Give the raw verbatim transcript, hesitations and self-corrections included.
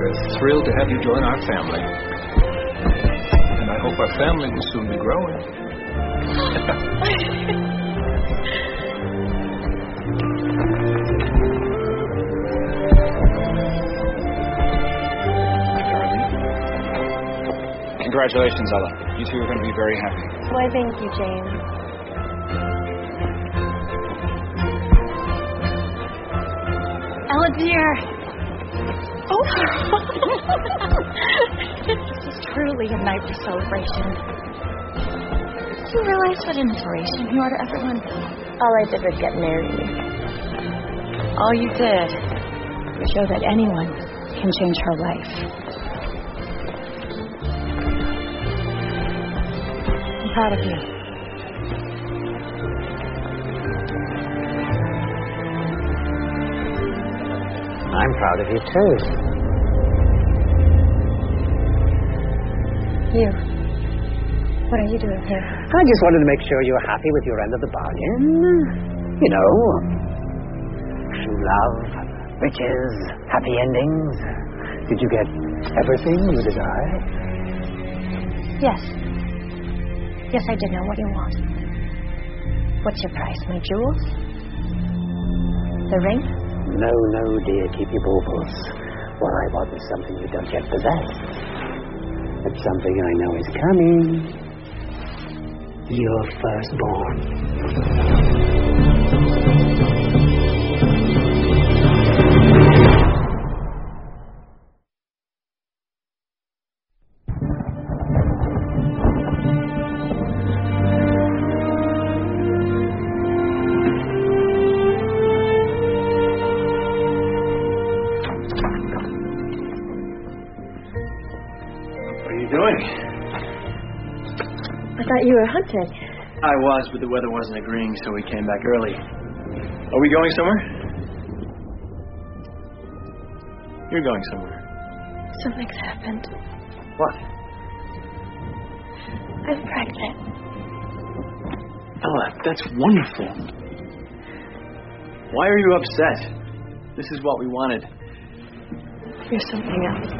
We're thrilled to have you join our family. And I hope our family will soon be growing. Congratulations, Ella. You two are going to be very happy. Why, thank you, James. Ella, dear. Oh. This is truly a night for celebration. Do you realize what inspiration you are to everyone? All I did was get married. All you did was show that anyone can change her life. I'm proud of you. I'm proud of you, too. You. What are you doing here? I just wanted to make sure you were happy with your end of the bargain. You know, true love, riches, happy endings. Did you get everything you desired? Yes. Yes, I did know what you want. What's your price? My jewels? The ring? No, no, dear, keep your baubles. What I want is something you don't yet possess. It's something I know is coming. Your firstborn. I thought you were hunting. I was, but the weather wasn't agreeing, so we came back early. Are we going somewhere? You're going somewhere. Something's happened. What? I'm pregnant. Ella, that's wonderful. Why are you upset? This is what we wanted. You're something else.